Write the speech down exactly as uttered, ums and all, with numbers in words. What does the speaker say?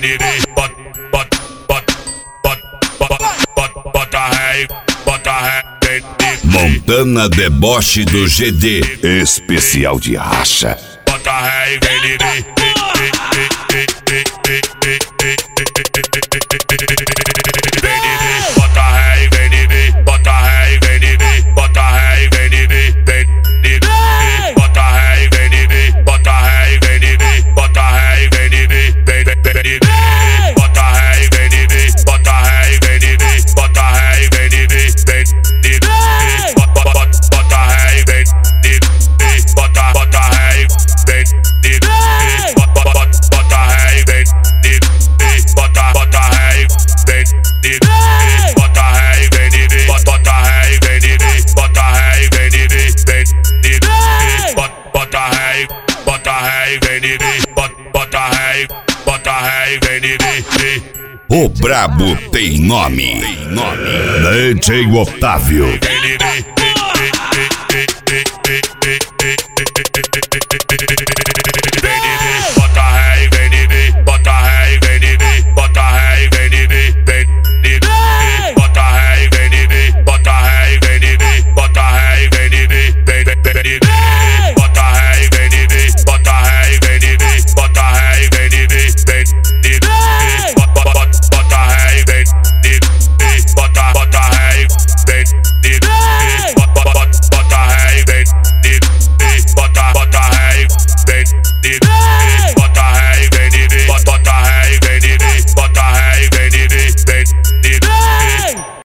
vem, bota, bota, bota, bota, bota, bota ré, bota ré, vem, Montana Deboche do G D, especial de racha. bota ré, vem, vem, vem, vem, vem, vem, vem, vem, vem, bota ré, vem, vem, bota ré, vem, vem, bota ré, vem, vem, vem, bota ré, vem, vem, bota ré, vem, vem, bota ré, vem, vem, vem, vem, bota ré, vem, vem, bota ré, vem, vem, bota ré, vem, vem, vem, bota bota ré, vem, bota bota ré, vem, bota bota ré, vem, bota bota ré, vem, bota ré, vem, bota ré, vem, bota ré, vem, vem, bota ré, bota ré, vem, bota ré, bota ré, vem, O brabo tem nome, tem nome. D J Otávio. vem,